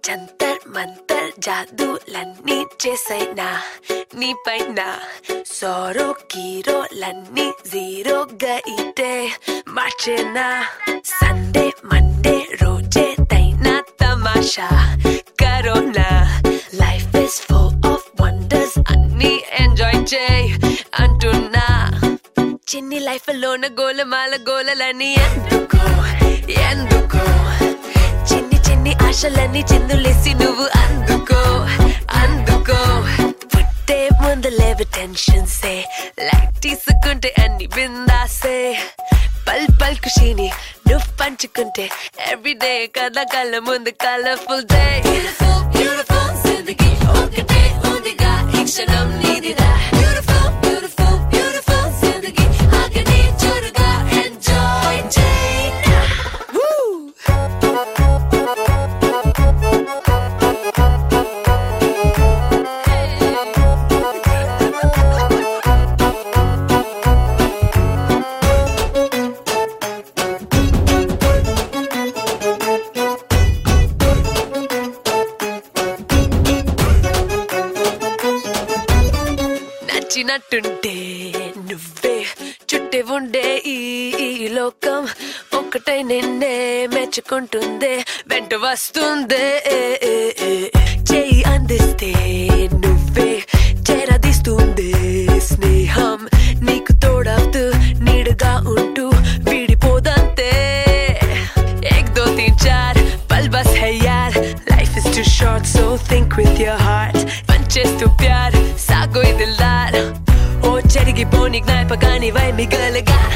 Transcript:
జంతర్ మంతర్ జాదులన్నీ చేసైనా నీపైన సోరో కీరోలన్నీ జీరోగా ఇటే మార్చేనా Sunday Monday రోజే తైనా తమాషా corona life is full of wonders అన్నీ ఎంజాయ్ చేయి అంటున్నా చిన్ని లైఫ్ లోన గోలమాల గోలలని ఎందుకో ఎందుకో చిన్ని చిన్ని ఆశలన్నీ చిందులేసి నువ్వు అందుకో అందుకో పుట్టే ముందు లేవు టెన్షన్సే లైఫ్ తీసుకుంటే అన్ని బిందాసే పల్ పల్ ఖుషీని నువ్వు పంచుకుంటే ఎవ్రీడే కదా కళ్ళ ముందు కలర్ఫుల్ డే బ్యూటిఫుల్ బ్యూటిఫుల్ జిందగీ ఒకటే ఉందిగా ఈ క్షణం నీదిరా బ్యూటిఫుల్ బ్యూటిఫుల్ బ్యూటిఫుల్ జిందగీ ఆగని చూడగా ఎంజాయ్ చేయనా నచ్చినట్టుంటే నువ్వే చుట్టే ఉండే ఈ లోకం ఒకటై నిన్నే మెచ్చుకుంటుందే వెంట వస్తుందే చేయి అందిస్తే నువ్వే చేరదీస్తుంది స్నేహం నీకు తోడవుతూ నీడుగా ఉంటూ విడిపోదంతే एक दो तीन चार पल बस है यार life is too short so think with your heart పంచేస్తూ Pyaar సాగోయ్ Dildar oh చెరిగిపోని జ్ఞాపకానివై మిగలగా